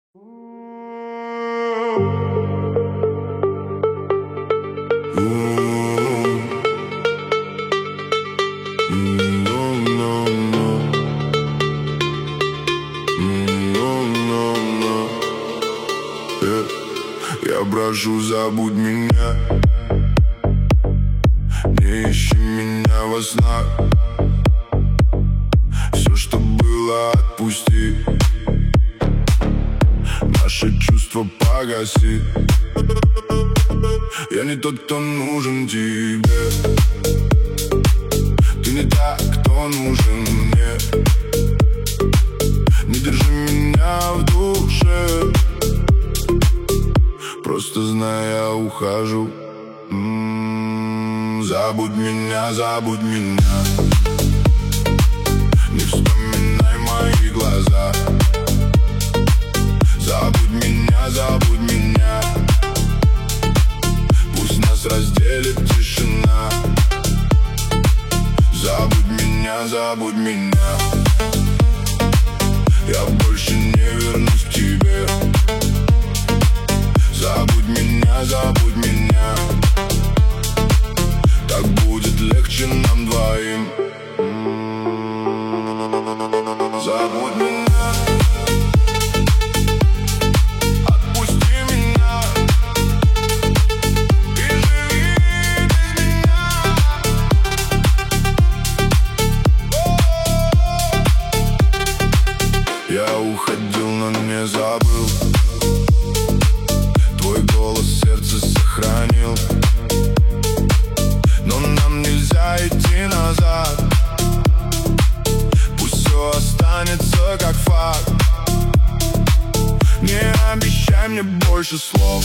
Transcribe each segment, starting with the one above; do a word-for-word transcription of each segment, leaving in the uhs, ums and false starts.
Я прошу, забудь меня, не ищи меня во снах. Все, что было, отпусти. Наше чувство погаси. Я не тот, кто нужен тебе. Ты не та, кто нужен мне. Не держи меня в душе. Просто знай, я ухожу. М-м-м, забудь меня, забудь меня. Не вспоминай мои глаза. Забудь меня, забудь меня. Пусть нас разделит тишина. Забудь меня, забудь меня. Я больше не вернусь к тебе. Забудь меня, забудь меня. Так будет легче нам двоим. Забудь меня. Отпусти меня. И живи без меня. Я уходил, но не забыл. Твой голос сердце сохранил. Но нам нельзя идти назад. Пусть все останется как факт. Не обещай мне больше слов.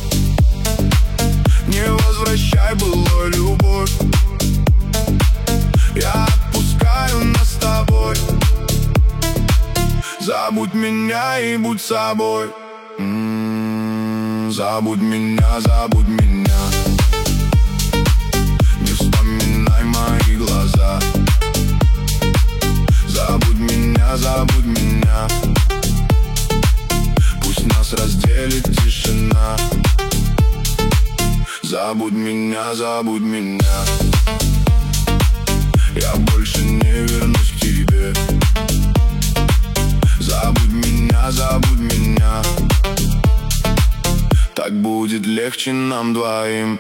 Не возвращай былую любовь. Я отпускаю нас с тобой. Забудь меня и будь собой. М-м-м, забудь меня, забудь меня. Не вспоминай мои глаза. Забудь меня, забудь меня. Пусть нас разделит тишина. Забудь меня, забудь меня. Я больше не вернусь к тебе. Забудь меня, забудь меня. Так будет легче нам двоим.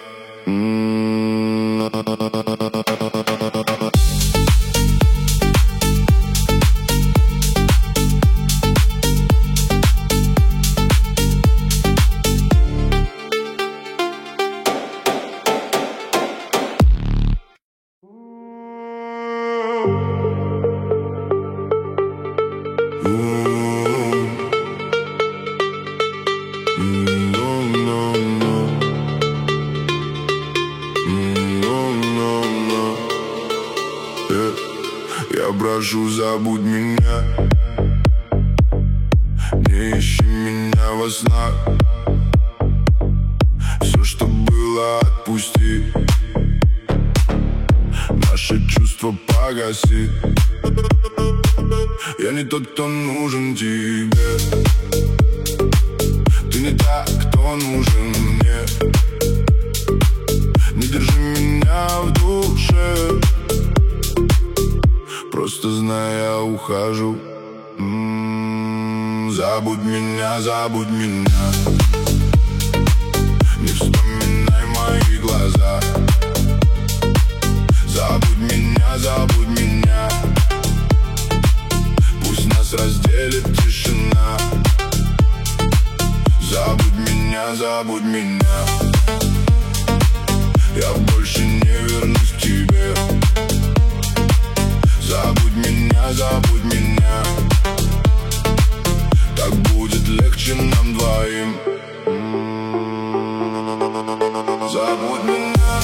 Я прошу, забудь меня. Не ищи меня во снах. Все, что было, отпусти. Наше чувство погаси. Я не тот, кто нужен тебе. Ты не та, кто нужен мне. Не держи меня в душе. Просто знай, я ухожу. М-м-м, забудь меня, забудь меня. Не вспоминай мои глаза. Забудь меня, забудь меня. Пусть нас разделит тишина. Забудь меня, забудь меня. Я больше не вернусь к тебе. Забудь меня, забудь меня. Так будет легче нам двоим. Забудь меня.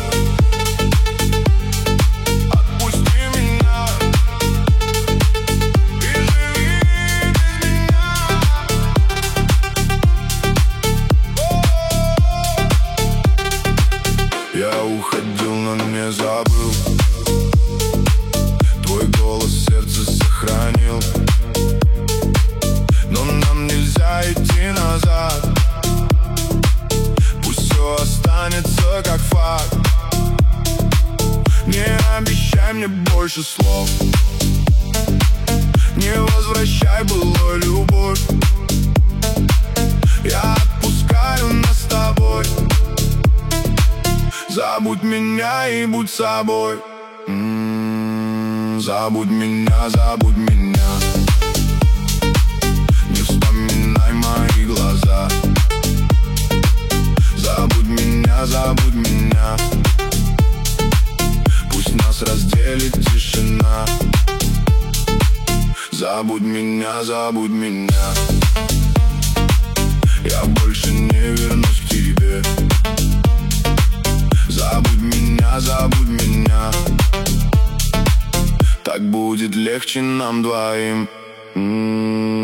Отпусти меня. И живи без меня. Я уходил, но не забыл. Твой голос сердце сохранил. Но нам нельзя идти больше слов. Не возвращай былой любовь. Я отпускаю нас с тобой. Забудь меня и будь собой. М-м-м, забудь меня, забудь меня. Не вспоминай мои глаза. Забудь меня, забудь меня. Пусть нас разделит тишина. Забудь меня, забудь меня. Я больше не вернусь к тебе. Забудь меня, забудь меня. Так будет легче нам двоим. М-м-м.